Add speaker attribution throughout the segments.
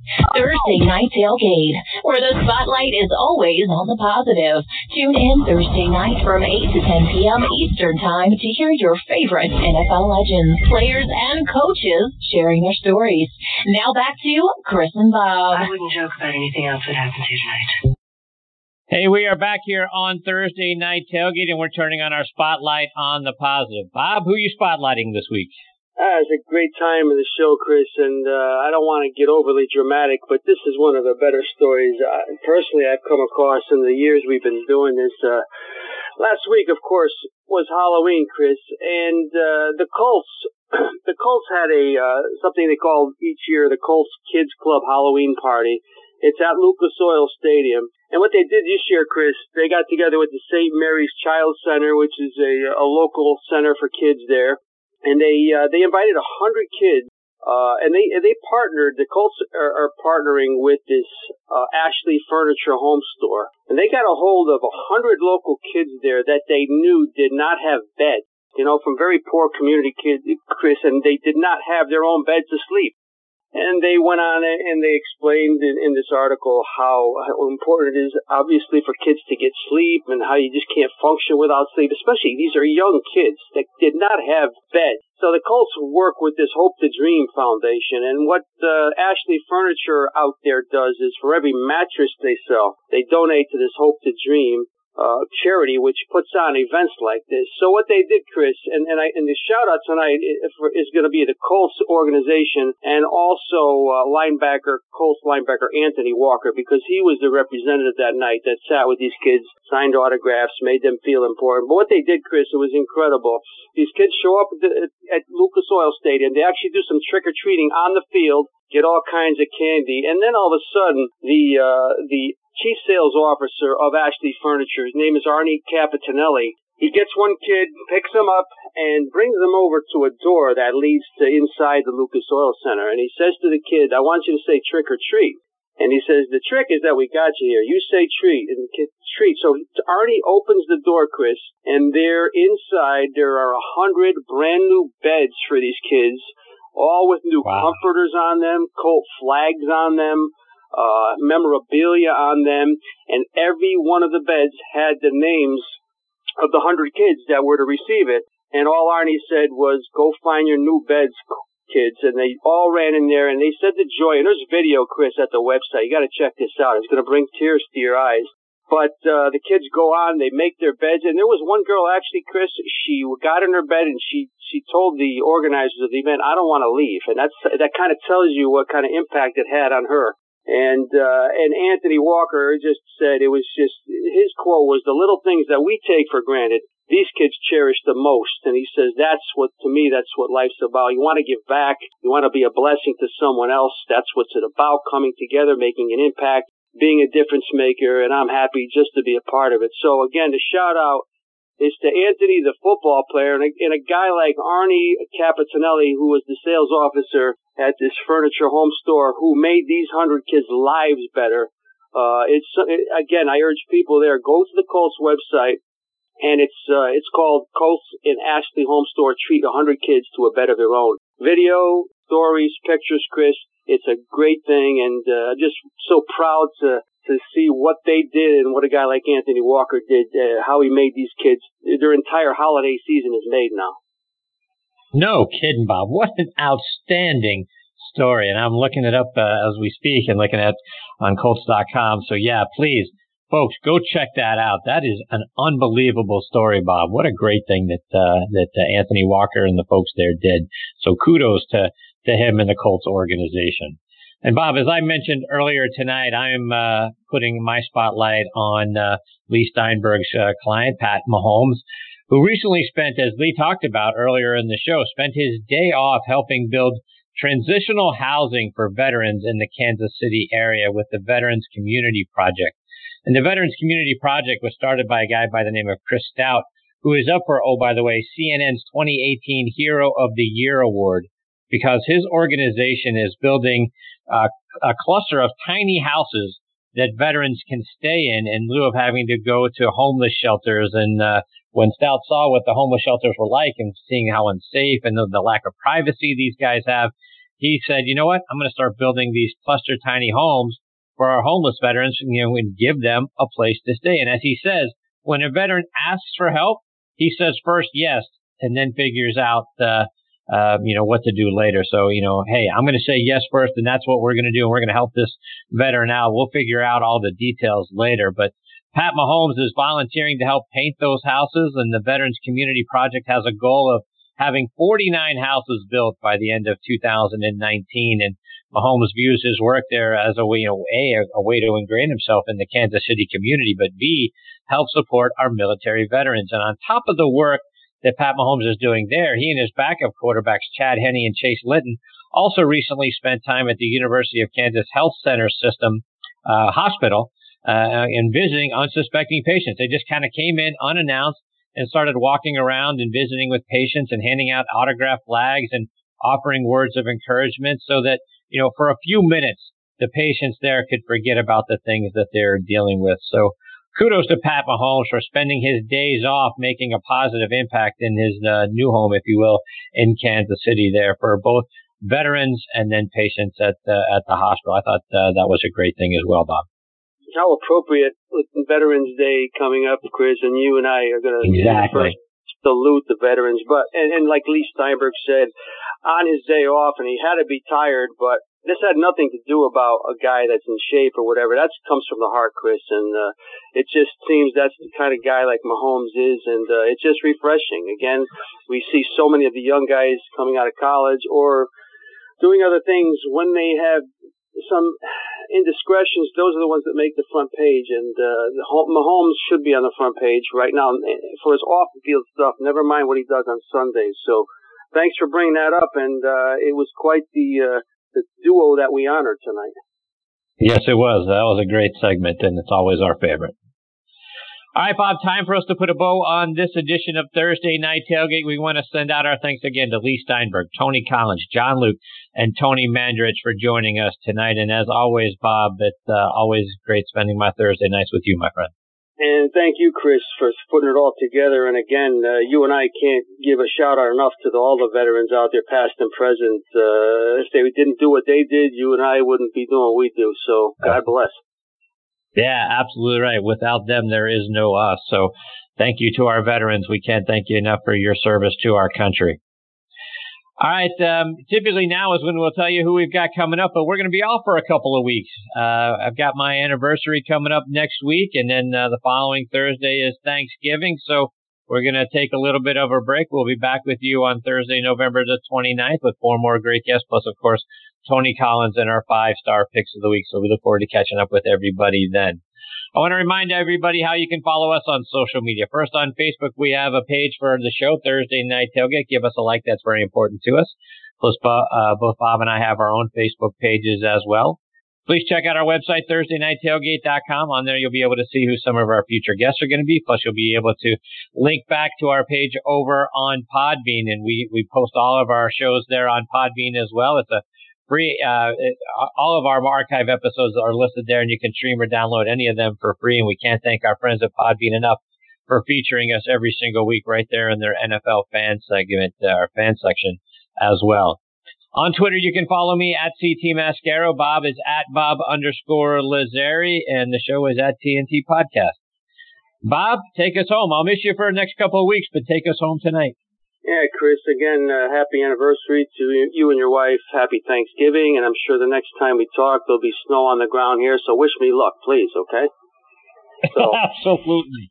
Speaker 1: Thursday Night Tailgate, where the spotlight is always on the positive. Tune in Thursday night from 8 to 10 p.m. Eastern Time to hear your favorite NFL legends, players, and coaches sharing their stories. Now back to Chris and Bob.
Speaker 2: I wouldn't joke about anything else that happens here tonight.
Speaker 3: Hey, we are back here on Thursday Night Tailgate, and we're turning on our spotlight on the positive. Bob, who are you spotlighting this week?
Speaker 4: It's a great time of the show, Chris, and I don't want to get overly dramatic, but this is one of the better stories personally I've come across in the years we've been doing this. Last week, of course, was Halloween, Chris, and the Colts had something they call each year the Colts Kids Club Halloween Party. It's at Lucas Oil Stadium. And what they did this year, Chris, they got together with the St. Mary's Child Center, which is a local center for kids there. And they invited 100 kids, and they partnered. The Colts are partnering with this Ashley Furniture Home Store, and they got a hold of 100 local kids there that they knew did not have beds. From very poor community kids, Chris, and they did not have their own beds to sleep. And they went on and they explained in this article how important it is, obviously, for kids to get sleep and how you just can't function without sleep, especially these are young kids that did not have beds. So the Colts work with this Hope to Dream Foundation, and what Ashley Furniture out there does is for every mattress they sell, they donate to this Hope to Dream charity, which puts on events like this. So what they did, Chris, and the shout out tonight is going to be the Colts organization and also Colts linebacker Anthony Walker, because he was the representative that night that sat with these kids, signed autographs, made them feel important. But what they did, Chris, it was incredible. These kids show up at Lucas Oil Stadium. They actually do some trick-or-treating on the field, get all kinds of candy, and then all of a sudden, the Chief Sales Officer of Ashley Furniture, his name is Arnie Capitanelli. He gets one kid, picks him up, and brings him over to a door that leads to inside the Lucas Oil Center. And he says to the kid, I want you to say trick or treat. And he says, the trick is that we got you here. You say treat. And the kid, treat. So Arnie opens the door, Chris, and there inside there are 100 brand new beds for these kids, all with new comforters on them, Colt flags on them, memorabilia on them, and every one of the beds had the names of the 100 kids that were to receive it. And all Arnie said was, go find your new beds, kids. And they all ran in there, and they said the joy. And there's video, Chris, at the website. You got to check this out. It's going to bring tears to your eyes. But the kids go on, they make their beds. And there was one girl, actually, Chris, she got in her bed, and she told the organizers of the event, I don't want to leave. And that kind of tells you what kind of impact it had on her. And Anthony Walker just said it was just, his quote was, the little things that we take for granted, these kids cherish the most. And he says, that's what life's about. You want to give back. You want to be a blessing to someone else. That's what's it about, coming together, making an impact, being a difference maker. And I'm happy just to be a part of it. So again, the shout out is to Anthony, the football player, and a guy like Arnie Capitanelli, who was the sales officer at this furniture home store, who made these 100 kids' lives better. Again, I urge people there, go to the Colts website, and it's called Colts in Ashley Home Store Treat 100 Kids to a Bed of Their Own. Video, stories, pictures, Chris. It's a great thing, and just so proud to see what they did and what a guy like Anthony Walker did, how he made these kids. Their entire holiday season is made now.
Speaker 3: No kidding, Bob. What an outstanding story. And I'm looking it up as we speak and looking at on Colts.com. So, yeah, please, folks, go check that out. That is an unbelievable story, Bob. What a great thing that Anthony Walker and the folks there did. So kudos to him and the Colts organization. And, Bob, as I mentioned earlier tonight, I'm putting my spotlight on Lee Steinberg's client, Pat Mahomes, who recently spent, as Lee talked about earlier in the show, spent his day off helping build transitional housing for veterans in the Kansas City area with the Veterans Community Project. And the Veterans Community Project was started by a guy by the name of Chris Stout, who is up for, oh, by the way, CNN's 2018 Hero of the Year Award, because his organization is building a cluster of tiny houses that veterans can stay in lieu of having to go to homeless shelters. And when Stout saw what the homeless shelters were like and seeing how unsafe and the lack of privacy these guys have, he said, you know what, I'm going to start building these cluster tiny homes for our homeless veterans, and give them a place to stay. And as he says, when a veteran asks for help, he says first yes, and then figures out, what to do later. So, hey, I'm going to say yes first, and that's what we're going to do. And we're going to help this veteran out. We'll figure out all the details later. But Pat Mahomes is volunteering to help paint those houses, and the Veterans Community Project has a goal of having 49 houses built by the end of 2019. And Mahomes views his work there as a way, a way to ingrain himself in the Kansas City community, but B, help support our military veterans. And on top of the work that Pat Mahomes is doing there, he and his backup quarterbacks, Chad Henne and Chase Litton, also recently spent time at the University of Kansas Health Center System Hospital and visiting unsuspecting patients. They just kind of came in unannounced and started walking around and visiting with patients and handing out autograph flags and offering words of encouragement so that, for a few minutes, the patients there could forget about the things that they're dealing with. So kudos to Pat Mahomes for spending his days off making a positive impact in his new home, if you will, in Kansas City there for both veterans and then patients at the hospital. I thought that was a great thing as well, Bob.
Speaker 4: How appropriate with Veterans Day coming up, Chris, and you and I are going to first salute the veterans. But and like Lee Steinberg said, on his day off, and he had to be tired, but this had nothing to do about a guy that's in shape or whatever. That comes from the heart, Chris, and it just seems that's the kind of guy like Mahomes is, and it's just refreshing. Again, we see so many of the young guys coming out of college or doing other things when they have some indiscretions. Those are the ones that make the front page, and Mahomes should be on the front page right now for his off-the-field stuff, never mind what he does on Sundays. So thanks for bringing that up, and it was quite the duo that we honored tonight.
Speaker 3: Yes, it was. That was a great segment, and it's always our favorite. All right, Bob, time for us to put a bow on this edition of Thursday Night Tailgate. We want to send out our thanks again to Lee Steinberg, Tony Collins, John Luke, and Tony Mandrich for joining us tonight. And as always, Bob, it's always great spending my Thursday nights with you, my friend.
Speaker 4: And thank you, Chris, for putting it all together. And again, you and I can't give a shout out enough to all the veterans out there, past and present. If they didn't do what they did, you and I wouldn't be doing what we do. So God bless.
Speaker 3: Yeah, absolutely right. Without them, there is no us. So thank you to our veterans. We can't thank you enough for your service to our country. All right. Typically now is when we'll tell you who we've got coming up, but we're going to be off for a couple of weeks. I've got my anniversary coming up next week, and then the following Thursday is Thanksgiving. So we're going to take a little bit of a break. We'll be back with you on Thursday, November the 29th with 4 more great guests, plus, of course, Tony Collins and our 5-star picks of the week. So we look forward to catching up with everybody then. I want to remind everybody how you can follow us on social media. First, on Facebook, we have a page for the show, Thursday Night Tailgate. Give us a like. That's very important to us. Plus, both Bob and I have our own Facebook pages as well. Please check out our website, ThursdayNightTailgate.com. On there, you'll be able to see who some of our future guests are going to be. Plus, you'll be able to link back to our page over on Podbean, and we post all of our shows there on Podbean as well. It's a free, all of our archive episodes are listed there, and you can stream or download any of them for free. And we can't thank our friends at Podbean enough for featuring us every single week right there in their NFL fan segment, our fan section as well. On Twitter, you can follow me at CT Mascaro. Bob is at Bob_Lazzari, and the show is at TNT Podcast. Bob, take us home. I'll miss you for the next couple of weeks, but take us home tonight.
Speaker 4: Yeah, Chris, again, happy anniversary to you and your wife. Happy Thanksgiving, and I'm sure the next time we talk, there'll be snow on the ground here, so wish me luck, please, okay? So,
Speaker 3: absolutely.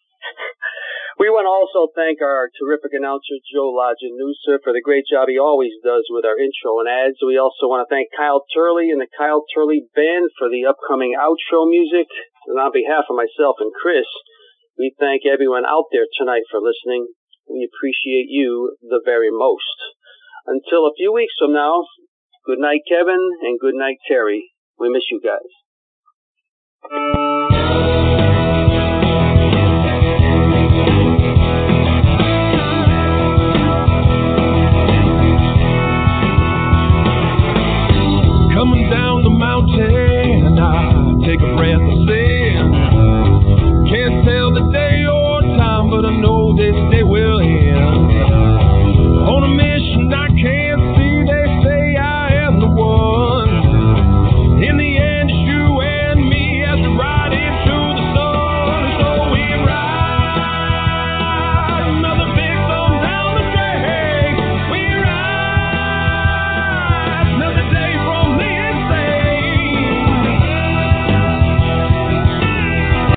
Speaker 4: We want to also thank our terrific announcer, Joe Lajanusa, for the great job he always does with our intro and ads. We also want to thank Kyle Turley and the Kyle Turley Band for the upcoming outro music. And on behalf of myself and Chris, we thank everyone out there tonight for listening. We appreciate you the very most. Until a few weeks from now, good night, Kevin, and good night, Terry. We miss you guys.